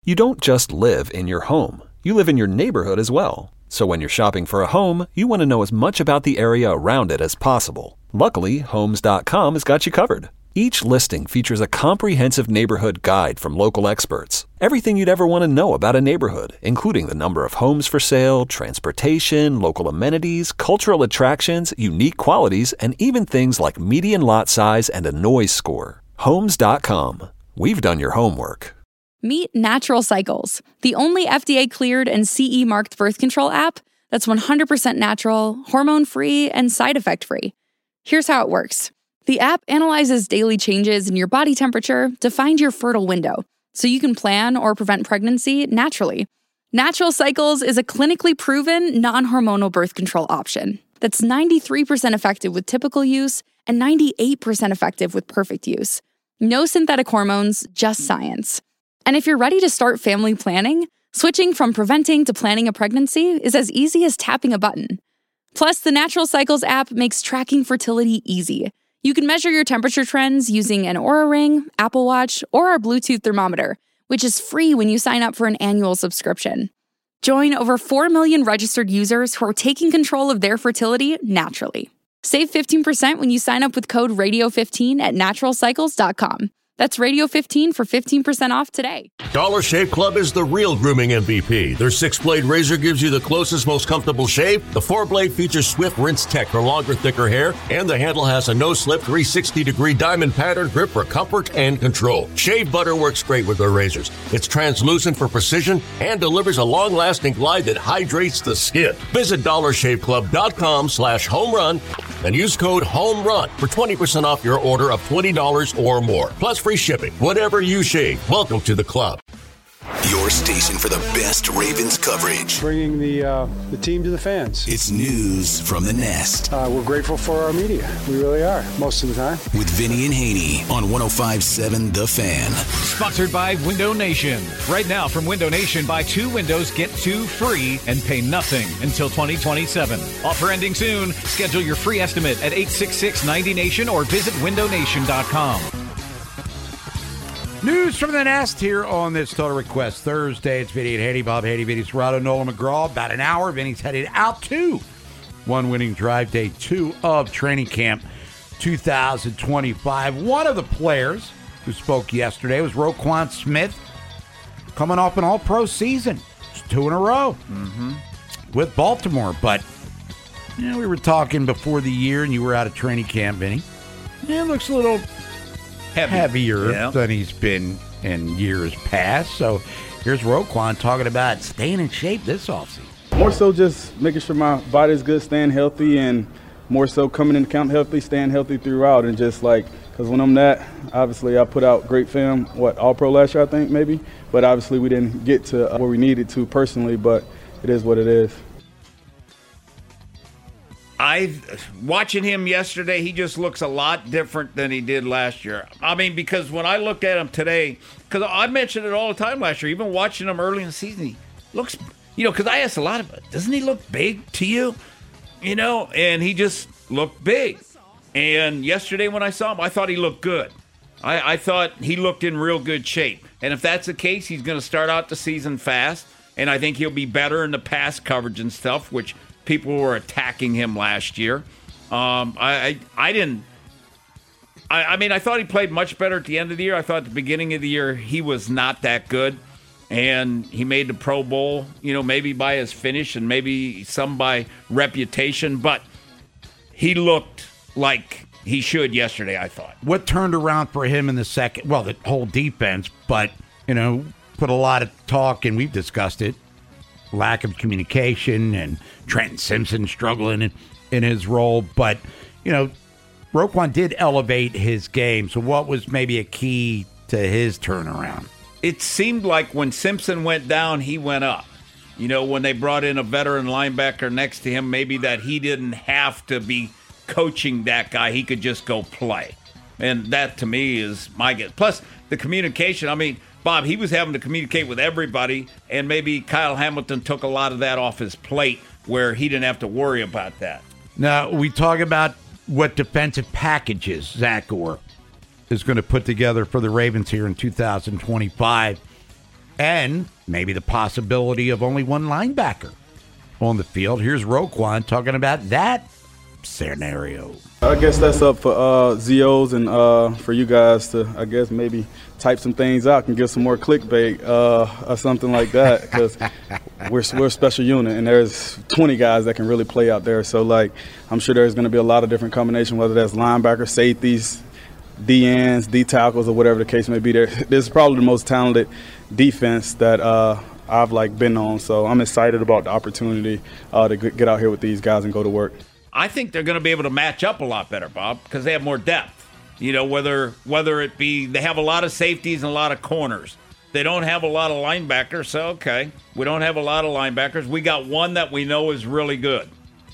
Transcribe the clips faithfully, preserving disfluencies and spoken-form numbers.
You don't just live in your home. You live in your neighborhood as well. So when you're shopping for a home, you want to know as much about the area around it as possible. Luckily, Homes dot com has got you covered. Each listing features a comprehensive neighborhood guide from local experts. Everything you'd ever want to know about a neighborhood, including the number of homes for sale, transportation, local amenities, cultural attractions, unique qualities, and even things like median lot size and a noise score. Homes dot com. We've done your homework. Meet Natural Cycles, the only F D A-cleared and C E-marked birth control app that's one hundred percent natural, hormone-free, and side effect-free. Here's how it works. The app analyzes daily changes in your body temperature to find your fertile window, so you can plan or prevent pregnancy naturally. Natural Cycles is a clinically proven, non-hormonal birth control option that's ninety-three percent effective with typical use and ninety-eight percent effective with perfect use. No synthetic hormones, just science. And if you're ready to start family planning, switching from preventing to planning a pregnancy is as easy as tapping a button. Plus, the Natural Cycles app makes tracking fertility easy. You can measure your temperature trends using an Oura Ring, Apple Watch, or our Bluetooth thermometer, which is free when you sign up for an annual subscription. Join over four million registered users who are taking control of their fertility naturally. Save fifteen percent when you sign up with code radio fifteen at natural cycles dot com. That's radio fifteen for fifteen percent off today. Dollar Shave Club is the real grooming M V P. Their six-blade razor gives you the closest, most comfortable shave. The four-blade features Swift Rinse Tech for longer, thicker hair. And the handle has a no-slip three hundred sixty degree diamond pattern grip for comfort and control. Shave butter works great with their razors. It's translucent for precision and delivers a long-lasting glide that hydrates the skin. Visit dollar shave club dot com slash home run and use code HOMERUN for twenty percent off your order of twenty dollars or more. Plus free shipping. Whatever you shave, welcome to the club. Your station for the best Ravens coverage. Bringing the uh, the team to the fans. It's news from the Nest. Uh, we're grateful for our media. We really are, most of the time. With Vinny and Haney on one oh five point seven The Fan. Sponsored by Window Nation. Right now from Window Nation, buy two windows, get two free, and pay nothing until twenty twenty-seven. Offer ending soon. Schedule your free estimate at eight six six ninety nation or visit window nation dot com. News from the Nest here on this Total Request Thursday. It's Vinny and Haney, Bob Haney, Vinny Serrato, Nolan McGraw. About an hour. Vinny's headed out to one winning drive, day two of training camp two thousand twenty-five. One of the players who spoke yesterday was Roquan Smith, coming off an all-pro season. It's two in a row mm-hmm. with Baltimore. But you know, we were talking before the year, and you were out of training camp, Vinny. Yeah, it looks a little Heavy. heavier yeah. than he's been in years past. So here's Roquan talking about staying in shape this offseason. More so just making sure my body's good, staying healthy, and more so coming into camp healthy, staying healthy throughout. And just like, because when I'm that, obviously I put out great film, what, all-pro last year I think maybe, but obviously we didn't get to where we needed to personally, but it is what it is. I watching him yesterday, he just looks a lot different than he did last year. I mean, because when I look at him today, because I mentioned it all the time last year, even watching him early in the season, he looks, you know, because I asked a lot of it, doesn't he look big to you? You know, and he just looked big. And yesterday when I saw him, I thought he looked good. I, I thought he looked in real good shape. And if that's the case, he's going to start out the season fast, and I think he'll be better in the pass coverage and stuff, which people were attacking him last year. Um, I, I I didn't. I, I mean, I thought he played much better at the end of the year. I thought at the beginning of the year he was not that good, and he made the Pro Bowl. You know, maybe by his finish and maybe some by reputation, but he looked like he should yesterday, I thought. What turned around for him in the second? Well, the whole defense, but you know, put a lot of talk, and we've discussed it. Lack of communication and Trenton Simpson struggling in, in his role. But, you know, Roquan did elevate his game. So what was maybe a key to his turnaround? It seemed like when Simpson went down, he went up. You know, when they brought in a veteran linebacker next to him, maybe that he didn't have to be coaching that guy. He could just go play. And that, to me, is my guess. Plus, the communication, I mean, Bob, he was having to communicate with everybody, and maybe Kyle Hamilton took a lot of that off his plate where he didn't have to worry about that. Now, we talk about what defensive packages Zach Orr is going to put together for the Ravens here in two thousand twenty-five. and maybe the possibility of only one linebacker on the field. Here's Roquan talking about that scenario. I guess that's up for uh, Z Os and uh, for you guys to, I guess, maybe type some things out and give some more clickbait uh, or something like that, because we're, we're a special unit and there's twenty guys that can really play out there. So, like, I'm sure there's going to be a lot of different combinations, whether that's linebackers, safeties, D Ns, D tackles, or whatever the case may be. There, this is probably the most talented defense that uh, I've, like, been on. So I'm excited about the opportunity uh, to get out here with these guys and go to work. I think they're going to be able to match up a lot better, Bob, because they have more depth. You know, whether whether it be they have a lot of safeties and a lot of corners. They don't have a lot of linebackers, so okay. We don't have a lot of linebackers. We got one that we know is really good.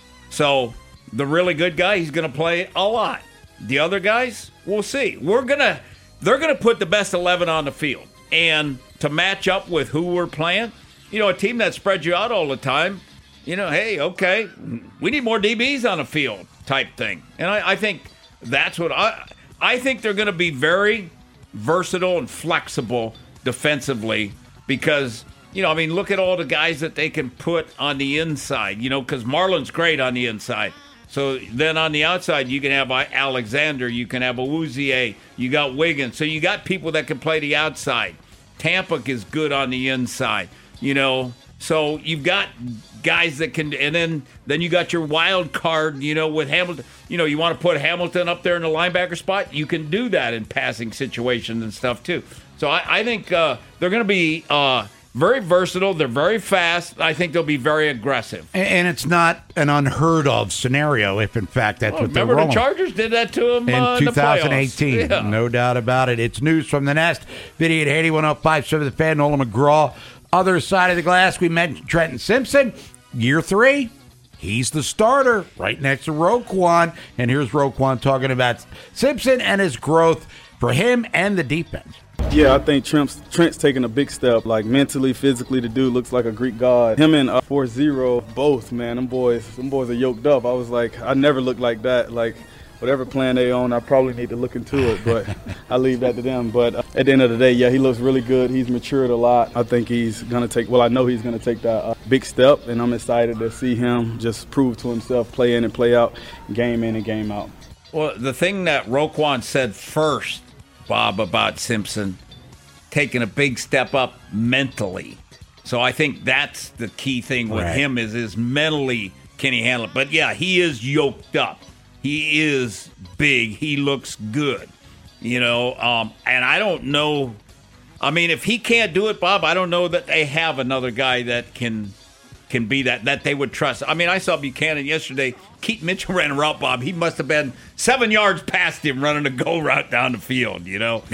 So the really good guy, he's going to play a lot. The other guys, we'll see. We're gonna they're going to put the best eleven on the field. And to match up with who we're playing, you know, a team that spreads you out all the time, you know, hey, okay, we need more D Bs on the field type thing. And I, I think that's what I I think they're going to be very versatile and flexible defensively because, you know, I mean, look at all the guys that they can put on the inside, you know, because Marlon's great on the inside. So then on the outside, you can have Alexander, you can have Awuzie, you got Wiggins. So you got people that can play the outside. Tampa is good on the inside, you know. So you've got guys that can, and then then you got your wild card, you know, with Hamilton. You know, you want to put Hamilton up there in the linebacker spot, you can do that in passing situations and stuff too. So I, I think uh, they're going to be uh, very versatile. They're very fast. I think they'll be very aggressive. And, and it's not an unheard of scenario if, in fact, that's well, what they're rolling. Remember the Chargers did that to them in uh, twenty eighteen. In the playoffs. Yeah. No doubt about it. It's News from the Nest. Vinny at Haiti, one oh five point seven The Fan, Nolan McGraw. Other side of the glass, we mentioned Trenton Simpson. Year three, he's the starter right next to Roquan. And here's Roquan talking about Simpson and his growth for him and the defense. Yeah, I think Trent's, Trent's taking a big step, like mentally, physically. The dude looks like a Greek god. Him and uh, four zero, both, man, them boys, them boys are yoked up. I was like, I never looked like that. Like, whatever plan they own, I probably need to look into it, but I leave that to them. But uh, at the end of the day, yeah, he looks really good. He's matured a lot. I think he's going to take, well, I know he's going to take that uh, big step, and I'm excited to see him just prove to himself, play in and play out, game in and game out. Well, the thing that Roquan said first, Bob, about Simpson, taking a big step up mentally. So I think that's the key thing with right. him is, is mentally can he handle it. But, yeah, he is yoked up. He is big. He looks good, you know. Um, and I don't know. I mean, if he can't do it, Bob, I don't know that they have another guy that can can be that that they would trust. I mean, I saw Buchanan yesterday. Keaton Mitchell ran a route, Bob. He must have been seven yards past him running a go route down the field, you know.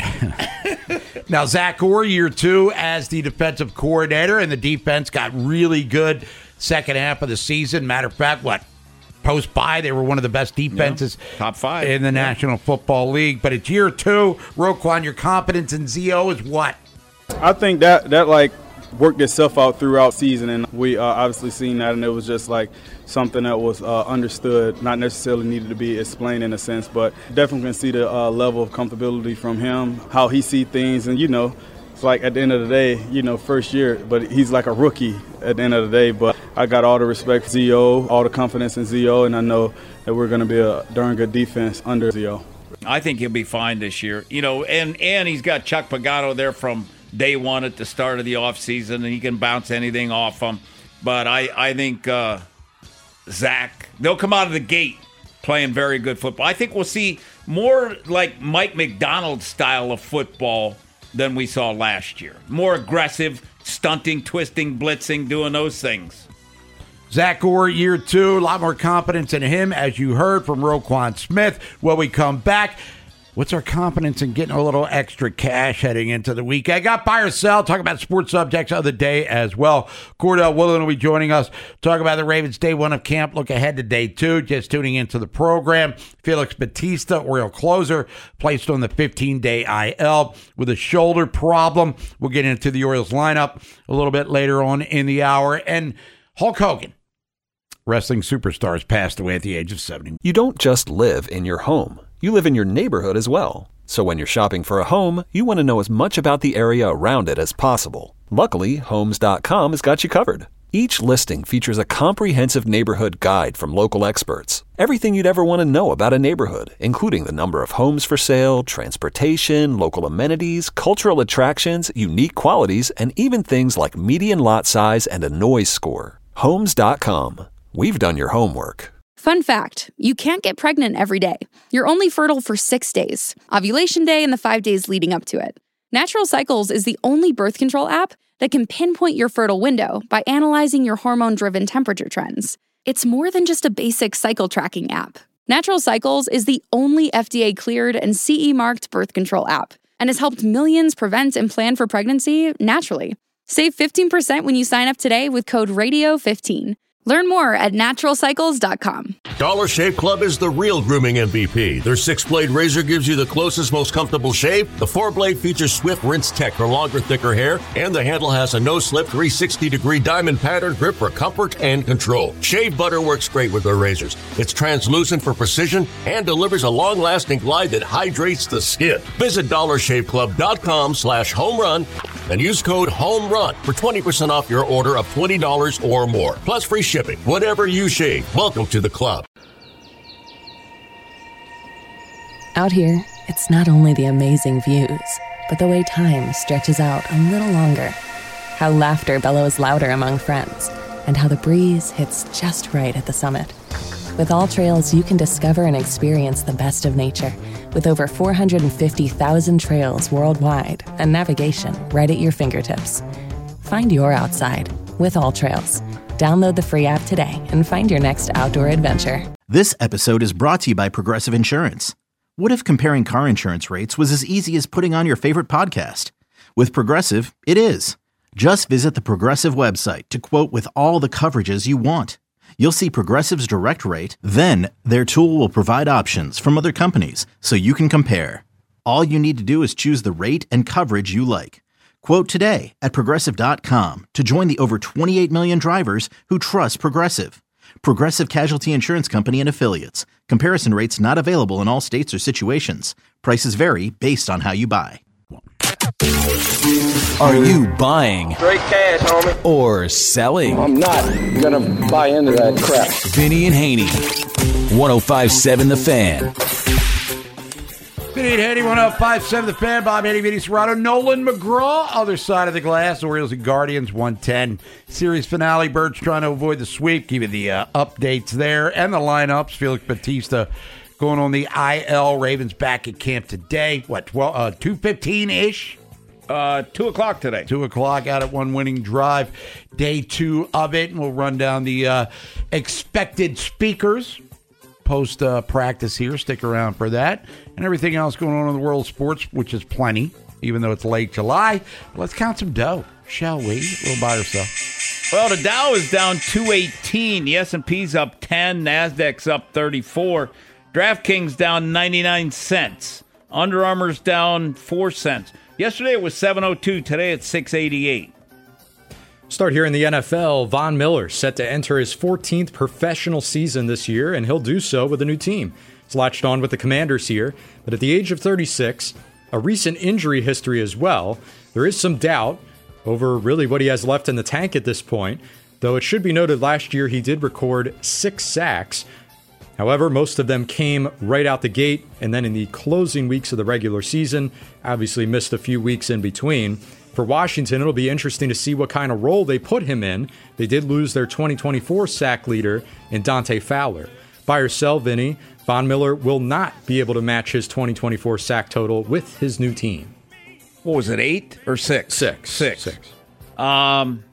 Now, Zach Orr, year two as the defensive coordinator, and the defense got really good second half of the season. Matter of fact, what? Post bye, they were one of the best defenses yeah, top five in the yeah. National Football League. But it's year two. Roquan, your confidence in Z O is what? I think that that like worked itself out throughout season, and we uh, obviously seen that, and it was just like something that was uh, understood, not necessarily needed to be explained in a sense, but definitely can see the uh, level of comfortability from him, how he see things, and you know. Like at the end of the day, you know, first year, but he's like a rookie at the end of the day. But I got all the respect for Z O, all the confidence in Z O, and I know that we're going to be a darn good defense under Z O. I think he'll be fine this year. You know, and, and he's got Chuck Pagano there from day one at the start of the offseason, and he can bounce anything off him. But I, I think uh, Zach, they'll come out of the gate playing very good football. I think we'll see more like Mike McDonald's style of football than we saw last year. More aggressive, stunting, twisting, blitzing, doing those things. Zach Orr, year two, a lot more confidence in him, as you heard from Roquan Smith. When we come back, what's our confidence in getting a little extra cash heading into the week? I got buy or sell, talk about sports subjects of the day as well. Cordell Woolen will be joining us, talk about the Ravens day one of camp, look ahead to day two, just tuning into the program. Felix Batista, Oriole closer, placed on the fifteen-day I L with a shoulder problem. We'll get into the Orioles lineup a little bit later on in the hour. And Hulk Hogan, wrestling superstars, passed away at the age of seventy. You don't just live in your home. you live in your neighborhood as well. So when you're shopping for a home, you want to know as much about the area around it as possible. Luckily, Homes dot com has got you covered. Each listing features a comprehensive neighborhood guide from local experts. Everything you'd ever want to know about a neighborhood, including the number of homes for sale, transportation, local amenities, cultural attractions, unique qualities, and even things like median lot size and a noise score. Homes dot com. We've done your homework. Fun fact, you can't get pregnant every day. You're only fertile for six days, ovulation day and the five days leading up to it. Natural Cycles is the only birth control app that can pinpoint your fertile window by analyzing your hormone-driven temperature trends. It's more than just a basic cycle tracking app. Natural Cycles is the only F D A-cleared and C E-marked birth control app and has helped millions prevent and plan for pregnancy naturally. Save fifteen percent when you sign up today with code radio fifteen. Learn more at natural cycles dot com. Dollar Shave Club is the real grooming M V P. Their six-blade razor gives you the closest, most comfortable shave. The four-blade features Swift Rinse Tech for longer, thicker hair. And the handle has a no-slip three sixty degree diamond pattern grip for comfort and control. Shave butter works great with their razors. It's translucent for precision and delivers a long-lasting glide that hydrates the skin. Visit dollar shave club dot com slash home run and use code HOMERUN for twenty percent off your order of twenty dollars or more. Plus free shipping. Whatever you shave, welcome to the club. Out here, it's not only the amazing views, but the way time stretches out a little longer. How laughter bellows louder among friends, and how the breeze hits just right at the summit. With All Trails, you can discover and experience the best of nature, with over four hundred fifty thousand trails worldwide and navigation right at your fingertips. Find your outside with All Trails. Download the free app today and find your next outdoor adventure. This episode is brought to you by Progressive Insurance. What if comparing car insurance rates was as easy as putting on your favorite podcast? With Progressive, it is. Just visit the Progressive website to quote with all the coverages you want. You'll see Progressive's direct rate, then their tool will provide options from other companies so you can compare. All you need to do is choose the rate and coverage you like. Quote today at progressive dot com to join the over twenty-eight million drivers who trust Progressive. Progressive Casualty Insurance Company and Affiliates. Comparison rates not available in all states or situations. Prices vary based on how you buy. Are you buying? Straight cash, homie. Or selling? I'm not gonna buy into that crap. Vinny and Haney. one oh five point seven The Fan. Vinny and Haney, one oh five point seven The Fan. Bob Haney, Vinny Serrato, Nolan McGraw, other side of the glass. Orioles and Guardians, one ten. Series finale. Birds trying to avoid the sweep. Give you the uh, updates there and the lineups. Felix Bautista going on the I L. Ravens back at camp today. What, twelve, uh, two fifteen-ish? Uh, two o'clock today. Two o'clock out at one winning drive. Day two of it. And we'll run down the uh, expected speakers post uh, practice here. Stick around for that. And everything else going on in the world of sports, which is plenty, even though it's late July. Let's count some dough, shall we? A little buy or sell. Well, the Dow is down two eighteen. The S and P's up ten. NASDAQ's up thirty-four. DraftKings down ninety-nine cents. Under Armour's down four cents. Yesterday it was seven oh two. Today it's six eighty-eight. Start here in the N F L. Von Miller set to enter his fourteenth professional season this year, and he'll do so with a new team. He's latched on with the Commanders here, but at the age of thirty-six, a recent injury history as well, there is some doubt over really what he has left in the tank at this point, though it should be noted last year he did record six sacks. However, most of them came right out the gate, and then in the closing weeks of the regular season, obviously missed a few weeks in between. For Washington, it'll be interesting to see what kind of role they put him in. They did lose their twenty twenty-four sack leader in Dante Fowler. Buy or sell, Vinny, Von Miller will not be able to match his twenty twenty-four sack total with his new team. What was it, eight or six? Six. Six. Six. Um,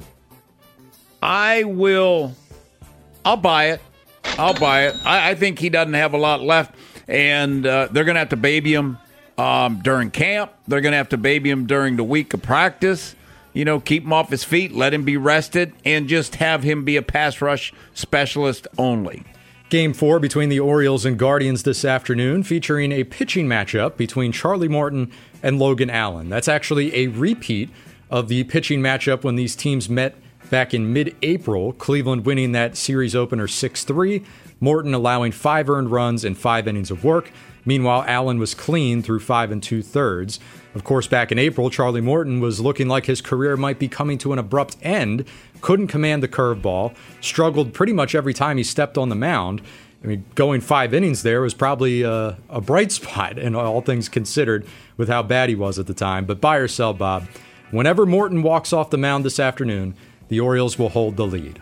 I will, I'll buy it. I'll buy it. I, I think he doesn't have a lot left, and uh, they're going to have to baby him um, during camp. They're going to have to baby him during the week of practice. You know, keep him off his feet, let him be rested, and just have him be a pass rush specialist only. Game four between the Orioles and Guardians this afternoon, featuring a pitching matchup between Charlie Morton and Logan Allen. That's actually a repeat of the pitching matchup when these teams met back in mid-April, Cleveland winning that series opener six three. Morton allowing five earned runs in five innings of work. Meanwhile, Allen was clean through five and two-thirds. Of course, back in April, Charlie Morton was looking like his career might be coming to an abrupt end, couldn't command the curveball, struggled pretty much every time he stepped on the mound. I mean, going five innings there was probably a, a bright spot, in all things considered, with how bad he was at the time. But buy or sell, Bob. Whenever Morton walks off the mound this afternoon, the Orioles will hold the lead.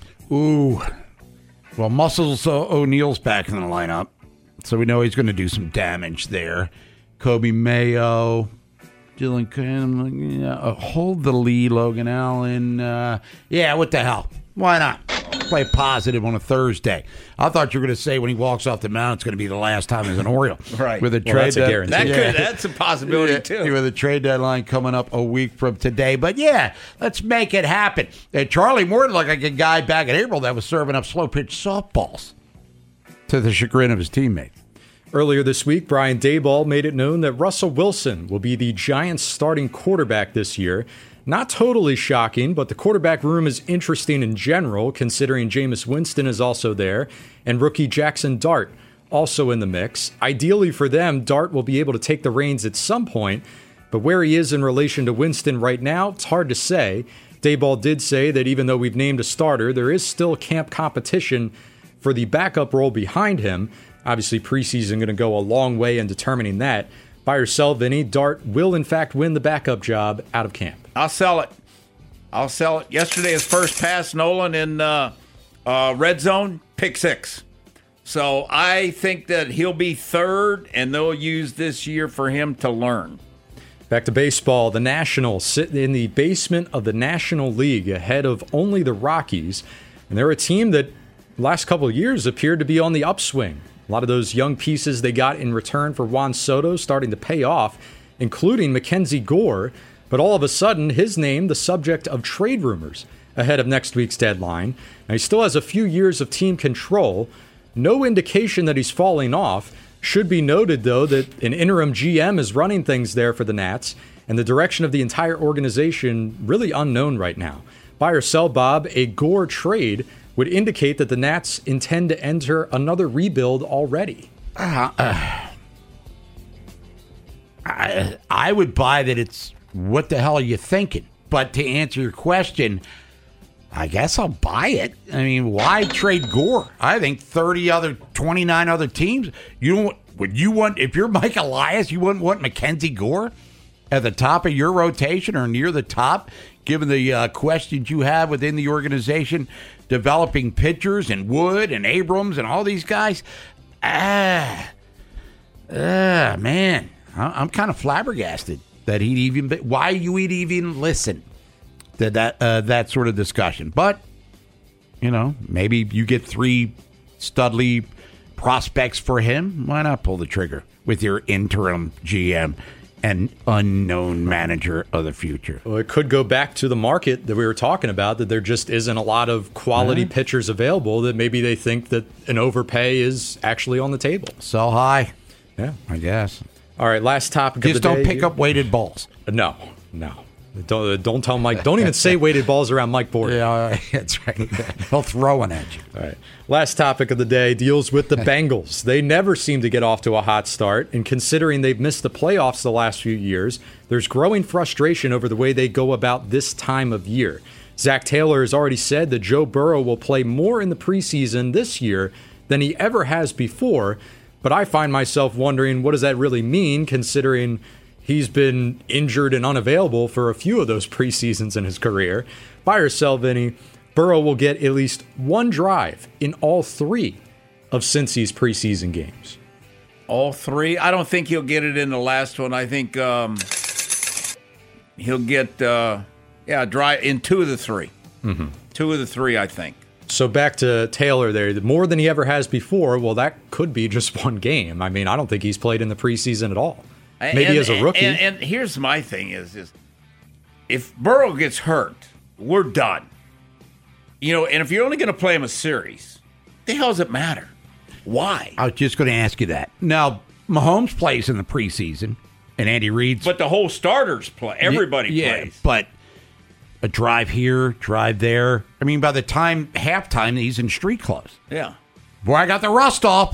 Ooh. Well, Muscles uh, O'Neill's back in the lineup, so we know he's going to do some damage there. Kobe Mayo, Dylan, Cam, uh, hold the lead, Logan Allen. Uh, yeah, what the hell? Why not? Play positive on a Thursday. I thought you were going to say when he walks off the mound, it's going to be the last time as an Oriole. Right. With a well, trade that's a guarantee. That yeah. could, that's a possibility, yeah, too. With a trade deadline coming up a week from today. But, yeah, let's make it happen. And Charlie Morton looked like a guy back in April that was serving up slow-pitch softballs to the chagrin of his teammates. Earlier this week, Brian Daboll made it known that Russell Wilson will be the Giants' starting quarterback this year. Not totally shocking, but the quarterback room is interesting in general, considering Jameis Winston is also there, and rookie Jackson Dart also in the mix. Ideally for them, Dart will be able to take the reins at some point, but where he is in relation to Winston right now, it's hard to say. Daboll did say that even though we've named a starter, there is still camp competition for the backup role behind him. Obviously, preseason going to go a long way in determining that. Buy or sell, Vinny, Dart will in fact win the backup job out of camp. I'll sell it. I'll sell it. Yesterday, his first pass, Nolan, in uh, uh, red zone, pick six. So I think that he'll be third, and they'll use this year for him to learn. Back to baseball. The Nationals sit in the basement of the National League ahead of only the Rockies. And they're a team that last couple of years appeared to be on the upswing. A lot of those young pieces they got in return for Juan Soto starting to pay off, including Mackenzie Gore. But all of a sudden, his name the subject of trade rumors ahead of next week's deadline. Now, he still has a few years of team control. No indication that he's falling off. Should be noted, though, that an interim G M is running things there for the Nats, and the direction of the entire organization really unknown right now. Buy or sell, Bob, a Gore trade would indicate that the Nats intend to enter another rebuild already. Uh, uh, I, I would buy that it's what the hell are you thinking? But to answer your question, I guess I'll buy it. I mean, why trade Gore? I think thirty other, twenty-nine other teams. You don't. Would you want, if you're Mike Elias, you wouldn't want Mackenzie Gore at the top of your rotation or near the top, given the uh, questions you have within the organization, developing pitchers and Wood and Abrams and all these guys? Ah, ah, man, I'm kind of flabbergasted that he'd even. Be, why you would even listen to that uh, that sort of discussion? But you know, maybe you get three Studley prospects for him. Why not pull the trigger with your interim G M and unknown manager of the future? Well, it could go back to the market that we were talking about, that there just isn't a lot of quality right. pitchers available, that maybe they think that an overpay is actually on the table. Sell high. Yeah. I guess. All right, last topic Just of the day. don't pick up weighted balls. No, no. Don't, don't tell Mike. Don't even say weighted balls around Mike Border. Yeah, that's right. He'll throw one at you. All right. Last topic of the day deals with the Bengals. They never seem to get off to a hot start, and considering they've missed the playoffs the last few years, there's growing frustration over the way they go about this time of year. Zach Taylor has already said that Joe Burrow will play more in the preseason this year than he ever has before, but I find myself wondering, what does that really mean, considering he's been injured and unavailable for a few of those preseasons in his career? Buy or sell, Vinny, Burrow will get at least one drive in all three of Cincy's preseason games. All three? I don't think he'll get it in the last one. I think um, he'll get, uh, yeah, drive in two of the three. Mm-hmm. Two of the three, I think. So back to Taylor there, more than he ever has before. Well, that could be just one game. I mean, I don't think he's played in the preseason at all. Maybe and, as a rookie. And, and, and here's my thing is, is if Burrow gets hurt, we're done. You know, and if you're only going to play him a series, the hell does it matter? Why? I was just going to ask you that. Now, Mahomes plays in the preseason, and Andy Reid's. But the whole starters play. Everybody yeah, plays. But a drive here, drive there. I mean, by the time halftime, he's in street clothes. Yeah. Boy, I got the rust off.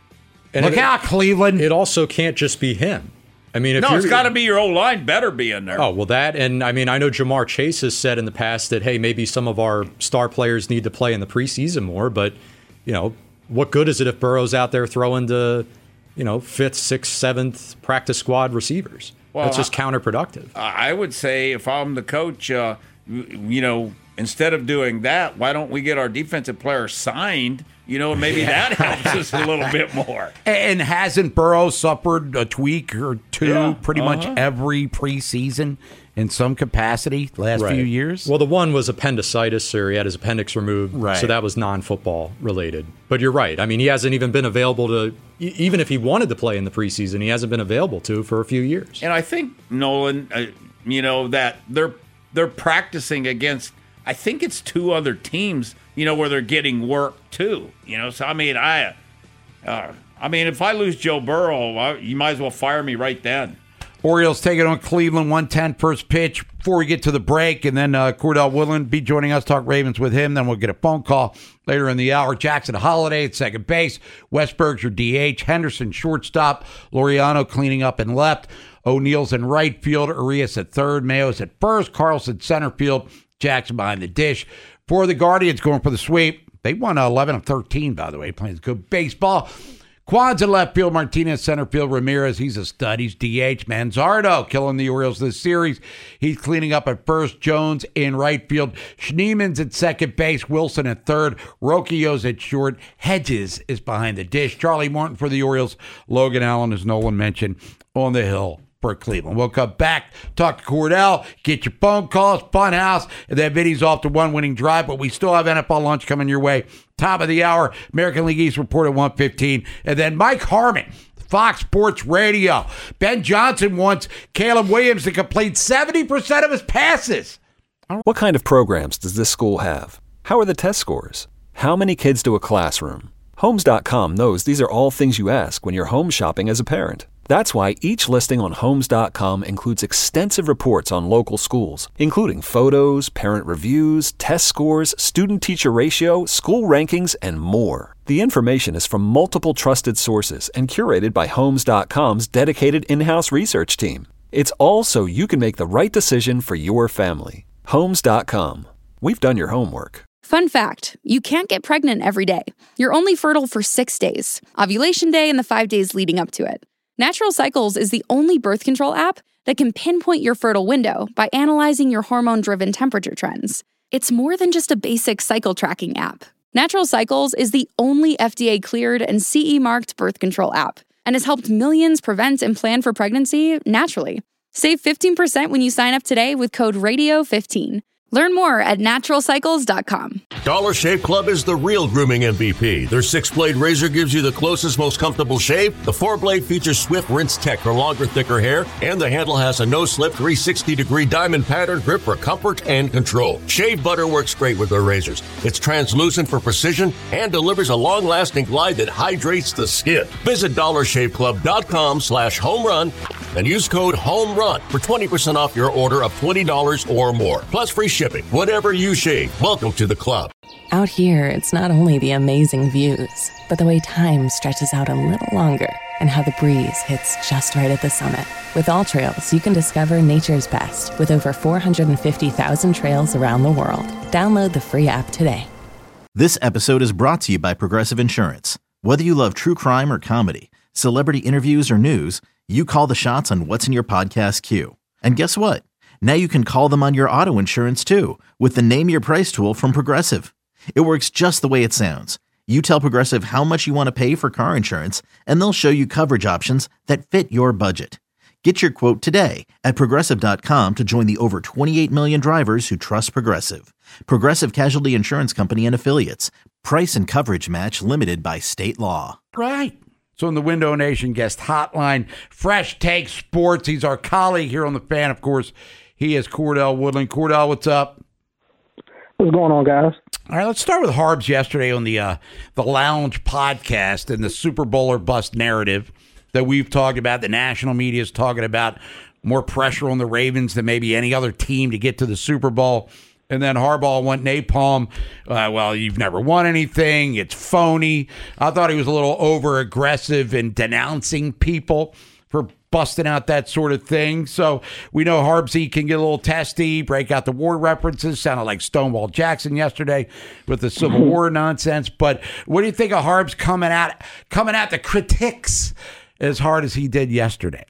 And Look it, out, Cleveland. It also can't just be him. I mean, if no, you're, it's got to be your O-line better be in there. Oh, well, that, and I mean, I know Jamar Chase has said in the past that, hey, maybe some of our star players need to play in the preseason more, but, you know, what good is it if Burrow's out there throwing to, you know, fifth, sixth, seventh practice squad receivers? Well, that's just counterproductive. I would say if I'm the coach, uh, you know, instead of doing that, why don't we get our defensive players signed? You know, maybe that helps us a little bit more. And hasn't Burrow suffered a tweak or two Yeah, pretty uh-huh. much every preseason in some capacity the last Right. few years? Well, the one was appendicitis, or he had his appendix removed, Right. so that was non-football related. But you're right. I mean, he hasn't even been available to, e- even if he wanted to play in the preseason, he hasn't been available to for a few years. And I think, Nolan, uh, you know, that they're they're practicing against, I think it's two other teams, you know, where they're getting work too. You know, so I mean, I, uh, I mean, if I lose Joe Burrow, I, you might as well fire me right then. Orioles take it on Cleveland, one ten first pitch. Before we get to the break, and then uh, Cordell Woodland be joining us, talk Ravens with him. Then we'll get a phone call later in the hour. Jackson Holiday at second base. Westberg's your D H. Henderson shortstop. Laureano cleaning up in left. O'Neill's in right field. Arias at third. Mayo's at first. Carlson center field. Jackson behind the dish. For the Guardians going for the sweep. They won eleven of thirteen, by the way, playing good baseball. Quads in left field, Martinez center field, Ramirez, he's a stud, he's D H. Manzardo killing the Orioles this series. He's cleaning up at first. Jones in right field. Schneeman's at second base, Wilson at third. Rocchio's at short. Hedges is behind the dish. Charlie Morton for the Orioles. Logan Allen, as Nolan mentioned, on the hill for Cleveland. We'll come back, talk to Cordell, get your phone calls, fun house, and then Vinny's off to one winning drive, but we still have N F L lunch coming your way. Top of the hour, American League East report at one fifteen, and then Mike Harmon, Fox Sports Radio. Ben Johnson wants Caleb Williams to complete seventy percent of his passes. What kind of programs does this school have? How are the test scores? How many kids do a classroom? Homes dot com knows these are all things you ask when you're home shopping as a parent. That's why each listing on Homes dot com includes extensive reports on local schools, including photos, parent reviews, test scores, student-teacher ratio, school rankings, and more. The information is from multiple trusted sources and curated by Homes dot com's dedicated in-house research team. It's all so you can make the right decision for your family. Homes dot com. We've done your homework. Fun fact, you can't get pregnant every day. You're only fertile for six days, ovulation day and the five days leading up to it. Natural Cycles is the only birth control app that can pinpoint your fertile window by analyzing your hormone-driven temperature trends. It's more than just a basic cycle tracking app. Natural Cycles is the only F D A-cleared and C E-marked birth control app and has helped millions prevent and plan for pregnancy naturally. Save fifteen percent when you sign up today with code radio fifteen. Learn more at natural cycles dot com. Dollar Shave Club is the real grooming M V P. Their six-blade razor gives you the closest, most comfortable shave. The four-blade features Swift Rinse Tech for longer, thicker hair. And the handle has a no-slip three hundred sixty degree diamond pattern grip for comfort and control. Shave butter works great with their razors. It's translucent for precision and delivers a long-lasting glide that hydrates the skin. Visit dollar shave club dot com slash home run and use code HOMERUN for twenty percent off your order of twenty dollars or more. Plus free shipping. Whatever you shave, welcome to the club. Out here, it's not only the amazing views, but the way time stretches out a little longer and how the breeze hits just right at the summit. With All Trails, you can discover nature's best with over four hundred fifty thousand trails around the world. Download the free app today. This episode is brought to you by Progressive Insurance. Whether you love true crime or comedy, celebrity interviews or news, you call the shots on what's in your podcast queue. And guess what? Now you can call them on your auto insurance too with the Name Your Price tool from Progressive. It works just the way it sounds. You tell Progressive how much you want to pay for car insurance, and they'll show you coverage options that fit your budget. Get your quote today at progressive dot com to join the over twenty-eight million drivers who trust Progressive. Progressive Casualty Insurance Company and Affiliates. Price and coverage match limited by state law. Right. So in the Window Nation guest hotline, Fresh Take Sports. He's our colleague here on The Fan, of course. He is Cordell Woodland. Cordell, what's up? What's going on, guys? All right, let's start with Harbs yesterday on the uh, the Lounge podcast and the Super Bowl or bust narrative that we've talked about. The national media is talking about more pressure on the Ravens than maybe any other team to get to the Super Bowl. And then Harbaugh went napalm. Uh, well, you've never won anything. It's phony. I thought he was a little over aggressive in denouncing people for busting out that sort of thing. So we know Harbsy can get a little testy, break out the war references. Sounded like Stonewall Jackson yesterday with the Civil War nonsense. But what do you think of Harbs coming at coming at the critics as hard as he did yesterday?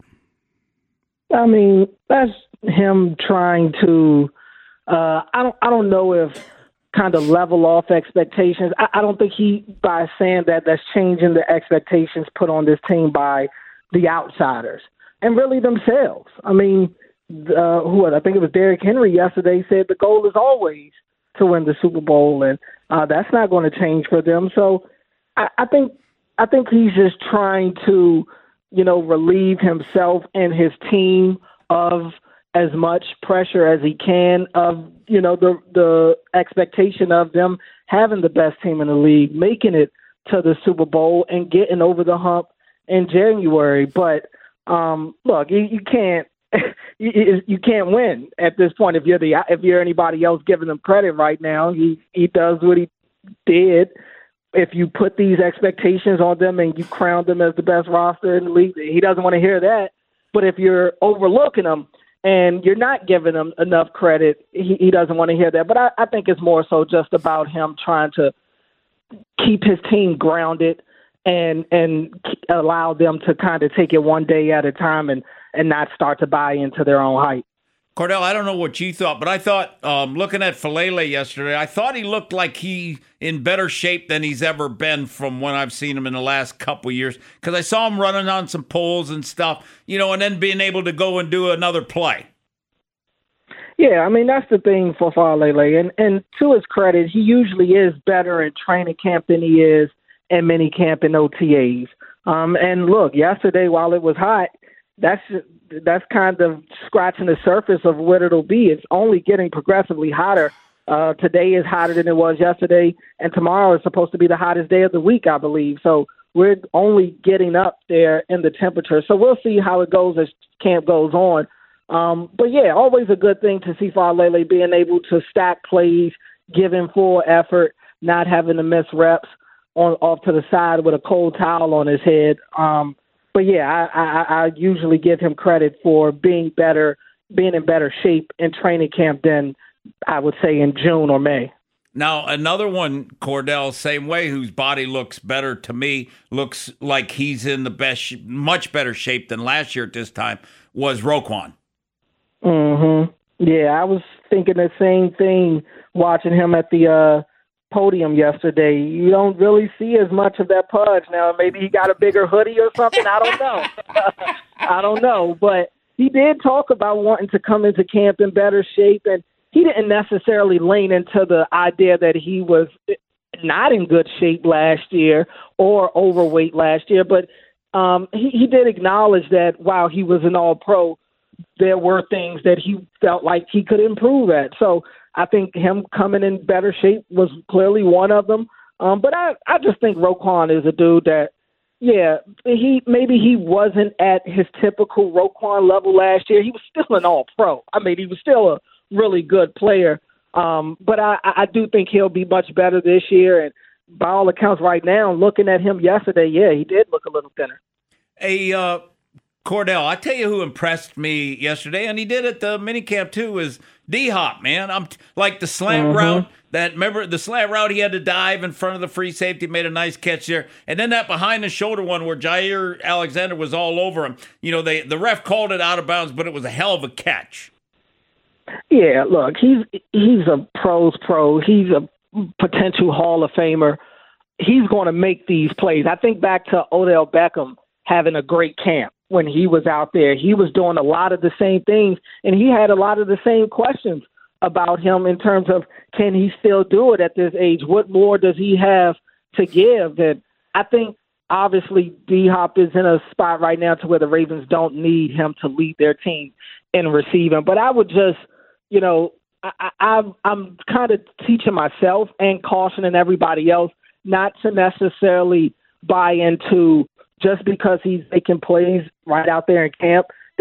I mean, that's him trying to. Uh, I don't. I don't know if kind of level off expectations. I, I don't think he, by saying that, that's changing the expectations put on this team by the outsiders and really themselves. I mean, uh, who I think it was Derrick Henry yesterday said the goal is always to win the Super Bowl, and uh, that's not going to change for them. So I, I think I think he's just trying to, you know, relieve himself and his team of as much pressure as he can of, you know, the the expectation of them having the best team in the league, making it to the Super Bowl and getting over the hump in January. But um, look, you, you can't you, you can't win at this point if you're the if you're anybody else giving them credit right now. He he does what he did. If you put these expectations on them and you crown them as the best roster in the league, he doesn't want to hear that. But if you're overlooking them and you're not giving him enough credit, he, he doesn't want to hear that. But I, I think it's more so just about him trying to keep his team grounded and and allow them to kind of take it one day at a time and, and not start to buy into their own hype. Cordell, I don't know what you thought, but I thought, um, looking at Falele yesterday, I thought he looked like he in better shape than he's ever been from when I've seen him in the last couple of years. Because I saw him running on some poles and stuff, you know, and then being able to go and do another play. Yeah, I mean, that's the thing for Falele. And, and to his credit, he usually is better in training camp than he is in mini camp and O T As. Um, and look, yesterday, while it was hot, that's that's kind of scratching the surface of what it'll be. It's only getting progressively hotter. Uh, today is hotter than it was yesterday, and tomorrow is supposed to be the hottest day of the week, I believe. So we're only getting up there in the temperature. So we'll see how it goes as camp goes on. Um, but, yeah, always a good thing to see Falele being able to stack plays, give him full effort, not having to miss reps on off to the side with a cold towel on his head. Um But, yeah, I, I, I usually give him credit for being better, being in better shape in training camp than I would say in June or May. Now, another one, Cordell, same way, whose body looks better to me, looks like he's in the best, much better shape than last year at this time, was Roquan. Mm-hmm. Yeah, I was thinking the same thing watching him at the uh, podium yesterday. You don't really see as much of that pudge now. Maybe he got a bigger hoodie or something. I don't know. I don't know. But he did talk about wanting to come into camp in better shape, and he didn't necessarily lean into the idea that he was not in good shape last year or overweight last year. But um, he, he did acknowledge that while he was an all-pro, there were things that he felt like he could improve at. So I think him coming in better shape was clearly one of them. Um, but I, I just think Roquan is a dude that, yeah, he maybe he wasn't at his typical Roquan level last year. He was still an all-pro. I mean, he was still a really good player. Um, but I, I do think he'll be much better this year. And by all accounts right now, looking at him yesterday, yeah, he did look a little thinner. A uh, Cordell, I tell you who impressed me yesterday, and he did at the minicamp too, is D-Hop, man. I'm t- like the slant mm-hmm. route. That remember the slant route, he had to dive in front of the free safety, made a nice catch there, and then that behind the shoulder one where Jair Alexander was all over him. You know, they the ref called it out of bounds, but it was a hell of a catch. Yeah, look, he's he's a pro's pro. He's a potential Hall of Famer. He's going to make these plays. I think back to Odell Beckham having a great camp when he was out there. He was doing a lot of the same things, and he had a lot of the same questions about him in terms of, can he still do it at this age? What more does he have to give? And I think, obviously, D-Hop is in a spot right now to where the Ravens don't need him to lead their team in receiving. But I would just, you know, I, I, I'm kind of teaching myself and cautioning everybody else not to necessarily buy into just because he's making plays right out there in camp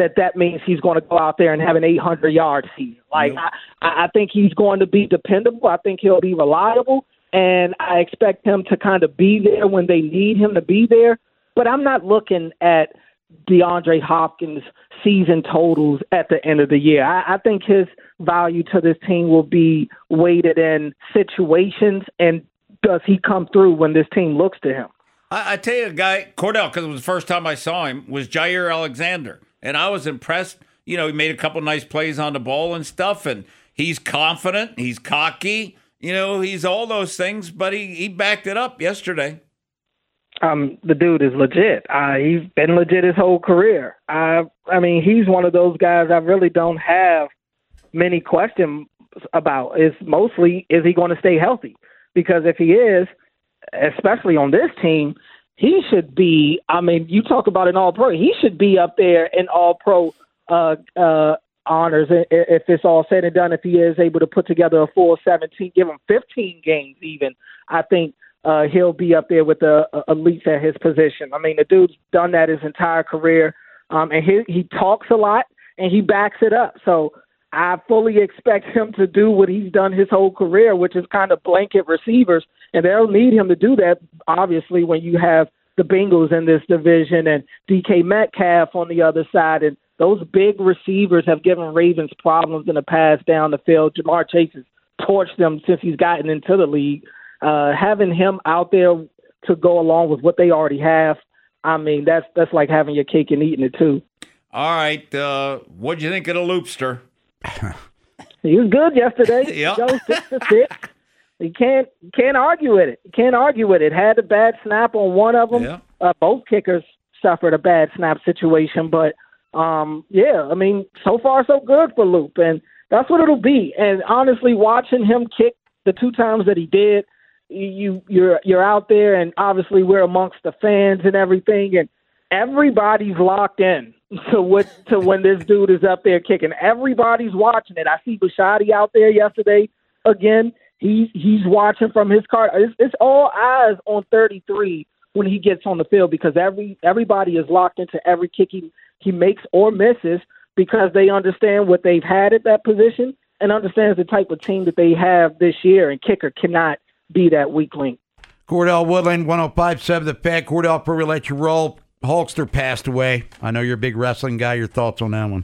that that means he's going to go out there and have an eight hundred yard season. Like, Nope. I, I think he's going to be dependable. I think he'll be reliable, and I expect him to kind of be there when they need him to be there. But I'm not looking at DeAndre Hopkins' season totals at the end of the year. I, I think his value to this team will be weighted in situations, and does he come through when this team looks to him? I, I tell you, a guy, Cordell, because it was the first time I saw him, was Jair Alexander. And I was impressed. You know, he made a couple nice plays on the ball and stuff, and he's confident, he's cocky, you know, he's all those things, but he, he backed it up yesterday. Um, the dude is legit. Uh, he's been legit his whole career. I, I mean, he's one of those guys I really don't have many questions about. It's mostly, is he going to stay healthy? Because if he is, especially on this team, he should be, I mean, you talk about an all-pro. He should be up there in all-pro uh, uh, honors if it's all said and done, if he is able to put together a full seventeen, give him fifteen games even. I think uh, he'll be up there with the uh, elites at his position. I mean, the dude's done that his entire career, um, and he, he talks a lot, and he backs it up. So I fully expect him to do what he's done his whole career, which is kind of blanket receivers, and they'll need him to do that, obviously, when you have the Bengals in this division and D K Metcalf on the other side. And those big receivers have given Ravens problems in the past down the field. Jamar Chase has torched them since he's gotten into the league. Uh, having him out there to go along with what they already have, I mean, that's that's like having your cake and eating it, too. All right. Uh, what'd you think of the Loopster? He was good yesterday. Yep. Joe six to six. You can't can't argue with it. You can't argue with it. Had a bad snap on one of them. Yeah. Uh, both kickers suffered a bad snap situation, but um, yeah, I mean, so far so good for Loop, and that's what it'll be. And honestly, watching him kick the two times that he did, you you're you're out there, and obviously we're amongst the fans and everything, and everybody's locked in to what to when this dude is up there kicking. Everybody's watching it. I see Bashadi out there yesterday again. He's he's watching from his car. It's, it's all eyes on thirty-three when he gets on the field, because every everybody is locked into every kick he, he makes or misses, because they understand what they've had at that position and understands the type of team that they have this year, and kicker cannot be that weak link. Cordell Woodland, one oh five point seven The Fan. Cordell, before we let you roll, Hulkster passed away. I know you're a big wrestling guy. Your thoughts on that one?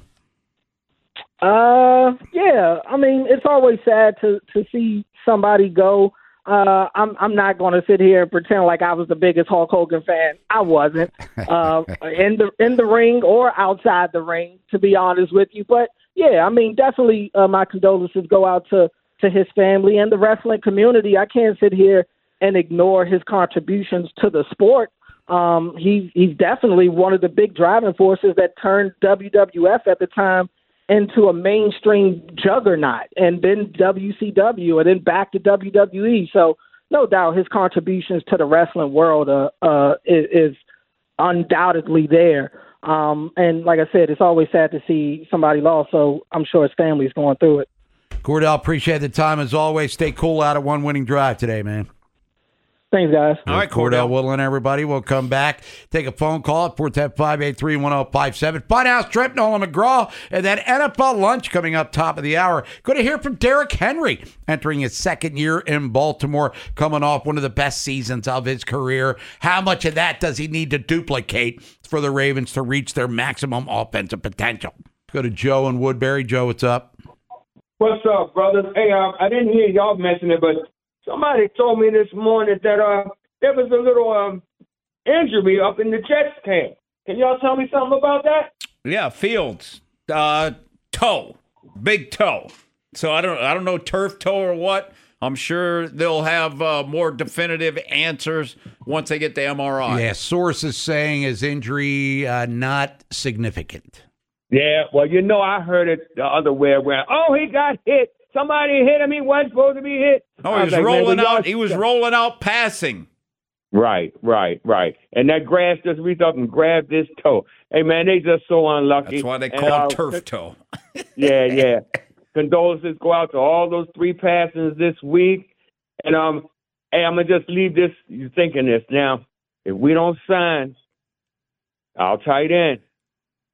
Uh, yeah. I mean, it's always sad to, to see somebody go. Uh, I'm I'm not going to sit here and pretend like I was the biggest Hulk Hogan fan. I wasn't uh, in the in the ring or outside the ring, to be honest with you. But yeah, I mean, definitely uh, my condolences go out to, to his family and the wrestling community. I can't sit here and ignore his contributions to the sport. Um, he's he's definitely one of the big driving forces that turned W W F at the time into a mainstream juggernaut, and then W C W, and then back to W W E. So no doubt his contributions to the wrestling world uh, uh, is, is undoubtedly there. Um, and like I said, it's always sad to see somebody lost, so I'm sure his family's going through it. Cordell, appreciate the time as always. Stay cool out at one winning drive today, man. Thanks, guys. All right, Cordell Cordell. Woodland, everybody. We'll come back. Take a phone call at four one zero, five eight three, one zero five seven. Funhouse Trip, Nolan McGraw, and that N F L lunch coming up top of the hour. Going to hear from Derrick Henry, entering his second year in Baltimore, coming off one of the best seasons of his career. How much of that does he need to duplicate for the Ravens to reach their maximum offensive potential? Go to Joe in Woodbury. Joe, what's up? What's up, brothers? Hey, uh, I didn't hear y'all mention it, but somebody told me this morning that uh, there was a little um, injury up in the Jets camp. Can y'all tell me something about that? Yeah, Fields, uh, toe, big toe. So I don't, I don't know turf toe or what. I'm sure they'll have uh, more definitive answers once they get the M R I. Yeah, sources saying his injury uh, not significant. Yeah, well, you know, I heard it the other way around. Oh, he got hit. Somebody hit him. He wasn't supposed to be hit. Oh, he was, was like, rolling out. He was rolling out passing. Right, right, right. And that grass just reached up and grabbed his toe. Hey, man, they just so unlucky. That's why they call and, uh, it turf toe. yeah, yeah. Condolences go out to all those three passings this week. And um, hey, I'm going to just leave this, you thinking this. Now, if we don't sign our tight end,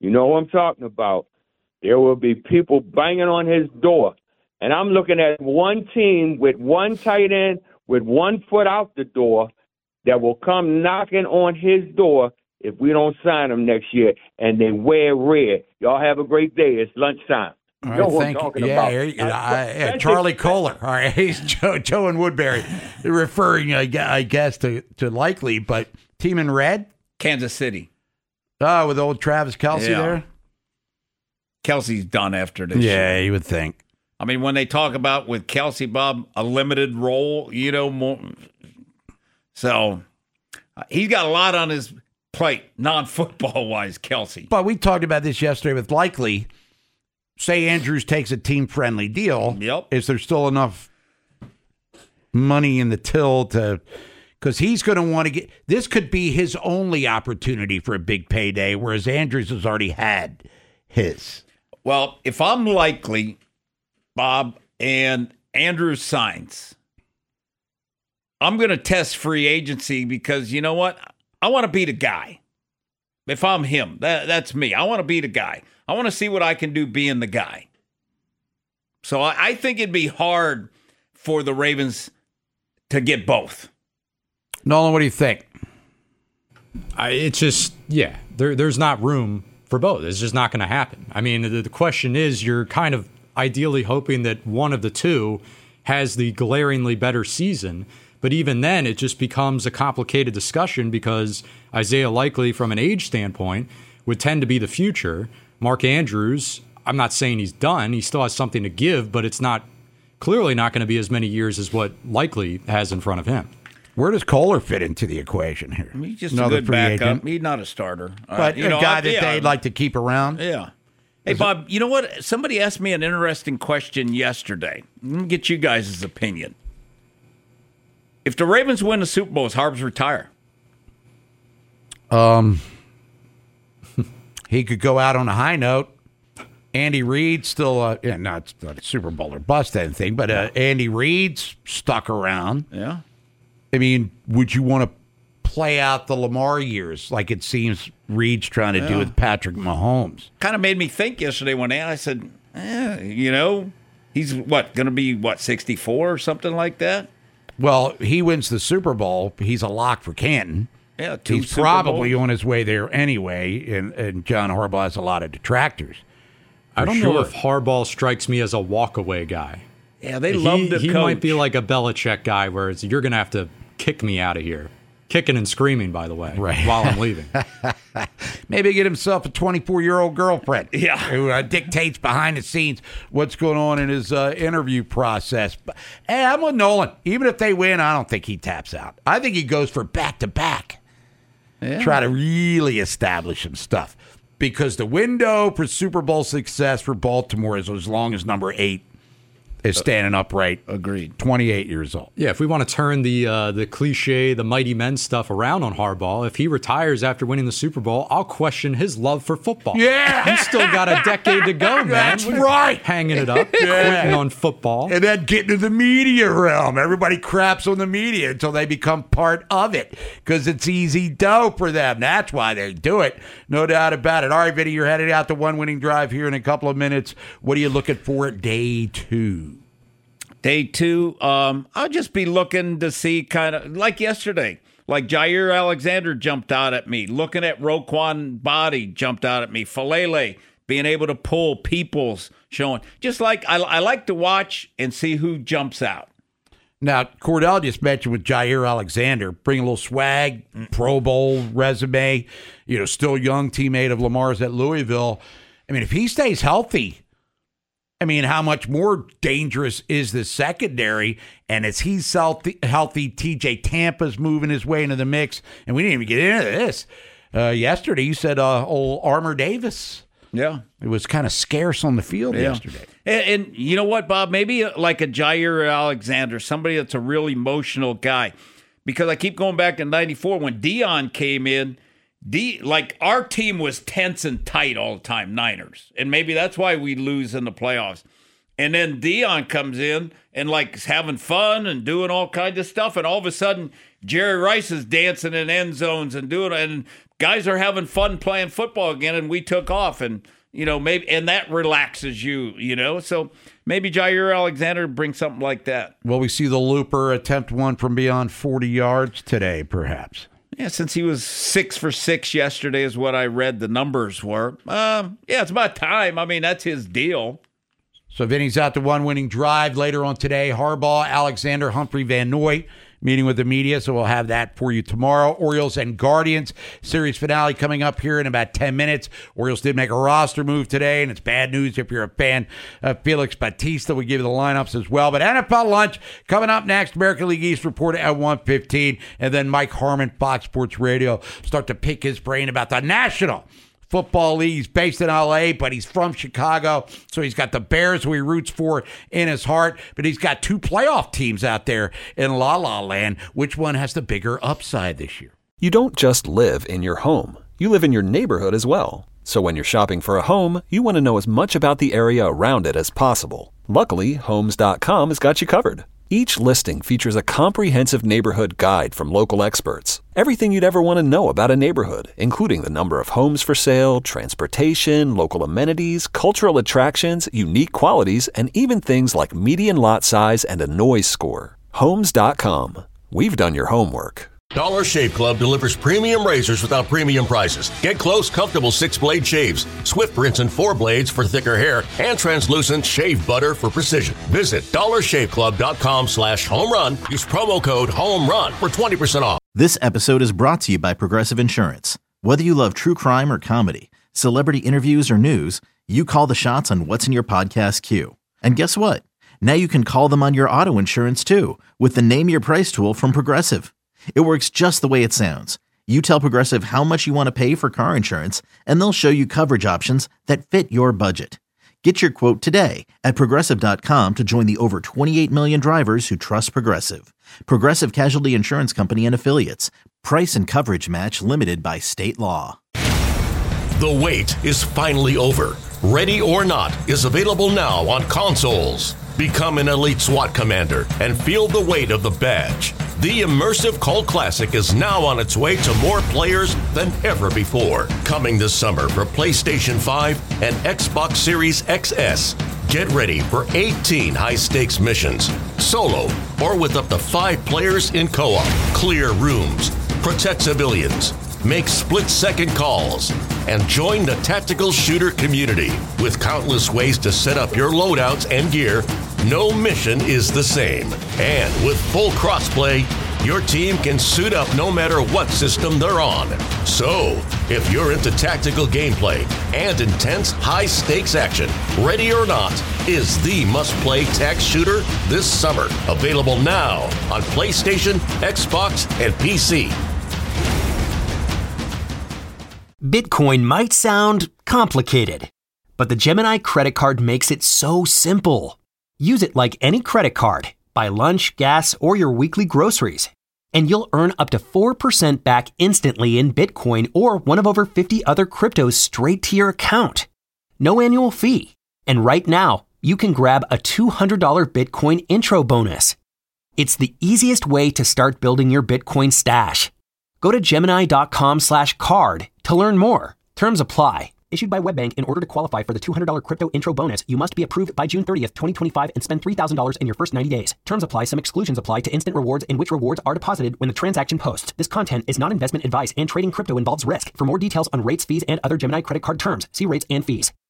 You know what I'm talking about. There will be people banging on his door. And I'm looking at one team with one tight end with one foot out the door that will come knocking on his door if we don't sign him next year, and they wear red. Y'all have a great day. It's lunchtime. All You know right, what thank I'm talking you. Yeah, about. here you- That's- I- yeah, that's Charlie it. Kohler. All right, he's Joe, Joe and Woodbury, referring, I gue- I guess, to, to Likely, but team in red? Kansas City. Oh, with old Travis Kelce Yeah. there? Kelsey's done after this. Yeah, year. you would think. I mean, when they talk about with Kelsey, Bob, a limited role, you know, more. So uh, he's got a lot on his plate, non-football wise, Kelsey. But we talked about this yesterday with Likely. Say Andrews takes a team-friendly deal. Yep. Is there still enough money in the till to... Because he's going to want to get... This could be his only opportunity for a big payday, whereas Andrews has already had his. Well, if I'm Likely, Bob, and Andrews signs, I'm going to test free agency because you know what? I want to be the guy. If I'm him, that, that's me. I want to be the guy. I want to see what I can do being the guy. So I, I think it'd be hard for the Ravens to get both. Nolan, what do you think? I, it's just, yeah, there, there's not room for both. It's just not going to happen. I mean, the, the question is, you're kind of ideally hoping that one of the two has the glaringly better season. But even then, it just becomes a complicated discussion because Isaiah Likely, from an age standpoint, would tend to be the future. Mark Andrews, I'm not saying he's done. He still has something to give, but it's not clearly not going to be as many years as what Likely has in front of him. Where does Kohler fit into the equation here? He's just Another a good free backup. agent. He's not a starter. But Uh, you a know, guy I- that yeah, they'd like to keep around? Yeah. Hey, Bob, you know what? Somebody asked me an interesting question yesterday. Let me get you guys' opinion. If the Ravens win the Super Bowl, does Harbs retire? Um, he could go out on a high note. Andy Reid still, uh, yeah, not, not a Super Bowl or bust anything, but uh, Andy Reid's stuck around. Yeah. I mean, would you want to play out the Lamar years like it seems Reid's trying to do Yeah. with Patrick Mahomes? Kind of made me think yesterday when I said, eh, you know, he's what, going to be, what, sixty-four or something like that? Well, he wins the Super Bowl. He's a lock for Canton. Yeah, two He's Super probably Bowls. on his way there anyway, and, and John Harbaugh has a lot of detractors. I For don't sure. know if Harbaugh strikes me as a walk-away guy. Yeah, they he, love the He coach. might be like a Belichick guy where it's, you're going to have to kick me out of here. Kicking and screaming, by the way, Right. while I'm leaving. Maybe get himself a twenty-four-year-old girlfriend. Yeah. Who uh, dictates behind the scenes what's going on in his uh, interview process. But, hey, I'm with Nolan. Even if they win, I don't think he taps out. I think he goes for back-to-back. Yeah. Try to really establish some stuff. Because the window for Super Bowl success for Baltimore is as long as number eight is standing upright. Agreed. twenty-eight years old. Yeah, if we want to turn the uh, the cliche, the mighty men stuff around on Harbaugh, if he retires after winning the Super Bowl, I'll question his love for football. Yeah. He's still got a decade to go, man. That's What are you right. Hanging it up, Yeah. quitting on football. And then get into the media realm. Everybody craps on the media until they become part of it because it's easy dough for them. That's why they do it. No doubt about it. All right, Vinny, you're headed out to one winning drive here in a couple of minutes. What are you looking for at day two? Day two, um, I'll just be looking to see kind of like yesterday, like Jair Alexander jumped out at me. Looking at Roquan Body jumped out at me. Falele being able to pull Peoples showing. Just like I, I like to watch and see who jumps out. Now, Cordell just mentioned with Jair Alexander, bring a little swag, Pro Bowl resume, you know, still young teammate of Lamar's at Louisville. I mean, if he stays healthy, I mean, how much more dangerous is the secondary? And as he's healthy, healthy T J Tampa's moving his way into the mix. And we didn't even get into this. Uh, yesterday, you said uh, old Armour Davis. Yeah. It was kind of scarce on the field Yeah. yesterday. And, and you know what, Bob? Maybe like a Jair Alexander, somebody that's a real emotional guy. Because I keep going back to ninety-four when Dion came in. D, like our team was tense and tight all the time, Niners. And maybe that's why we lose in the playoffs. And then Dion comes in and like is having fun and doing all kinds of stuff. And all of a sudden, Jerry Rice is dancing in end zones and doing it. And guys are having fun playing football again. And we took off. And, you know, maybe, and that relaxes you, you know. So maybe Jair Alexander brings something like that. Will we see the Looper attempt one from beyond forty yards today, perhaps? Yeah, since he was six for six yesterday is what I read the numbers were. Um, yeah, it's about time. I mean, that's his deal. So Vinny's out to one winning drive later on today. Harbaugh, Alexander, Humphrey, Van Noy meeting with the media, so we'll have that for you tomorrow. Orioles and Guardians series finale coming up here in about ten minutes. Orioles did make a roster move today, and it's bad news if you're a fan of Felix Bautista. We give you the lineups as well. But N F L lunch coming up next. American League East report at one fifteen, and then Mike Harmon, Fox Sports Radio, start to pick his brain about the National Football League. He's based in L A, but he's from Chicago, so he's got the Bears, who he roots for, in his heart. But he's got two playoff teams out there in La La Land. Which one has the bigger upside this year? You don't just live in your home. You live in your neighborhood as well. So when you're shopping for a home, you want to know as much about the area around it as possible. Luckily, Homes dot com has got you covered. Each listing features a comprehensive neighborhood guide from local experts. Everything you'd ever want to know about a neighborhood, including the number of homes for sale, transportation, local amenities, cultural attractions, unique qualities, and even things like median lot size and a noise score. Homes dot com. We've done your homework. Dollar Shave Club delivers premium razors without premium prices. Get close, comfortable six-blade shaves, swift rinse and four blades for thicker hair, and translucent shave butter for precision. Visit dollar shave club dot com slash home run. Use promo code HOMERUN for twenty percent off. This episode is brought to you by Progressive Insurance. Whether you love true crime or comedy, celebrity interviews or news, you call the shots on what's in your podcast queue. And guess what? Now you can call them on your auto insurance too with the Name Your Price tool from Progressive. It works just the way it sounds. You tell Progressive how much you want to pay for car insurance, and they'll show you coverage options that fit your budget. Get your quote today at Progressive dot com to join the over twenty-eight million drivers who trust Progressive. Progressive Casualty Insurance Company and Affiliates. Price and coverage match limited by state law. The wait is finally over. Ready or Not is available now on consoles. Become an elite SWAT commander and feel the weight of the badge. The immersive cult classic is now on its way to more players than ever before. Coming this summer for PlayStation five and Xbox Series X S. Get ready for eighteen high-stakes missions, solo or with up to five players in co-op. Clear rooms, protect civilians, make split-second calls, and join the tactical shooter community. With countless ways to set up your loadouts and gear, no mission is the same. And with full crossplay, your team can suit up no matter what system they're on. So, if you're into tactical gameplay and intense high-stakes action, Ready or Not is the must-play tac shooter this summer. Available now on PlayStation, Xbox, and P C. Bitcoin might sound complicated, but the Gemini credit card makes it so simple. Use it like any credit card. Buy lunch, gas, or your weekly groceries, and you'll earn up to four percent back instantly in Bitcoin or one of over fifty other cryptos straight to your account. No annual fee. And right now, you can grab a two hundred dollars Bitcoin intro bonus. It's the easiest way to start building your Bitcoin stash. Go to Gemini dot com slash card to learn more. Terms apply. Issued by WebBank. In order to qualify for the two hundred dollars crypto intro bonus, you must be approved by June thirtieth, twenty twenty-five and spend three thousand dollars in your first ninety days. Terms apply. Some exclusions apply to instant rewards in which rewards are deposited when the transaction posts. This content is not investment advice and trading crypto involves risk. For more details on rates, fees, and other Gemini credit card terms, see rates and fees.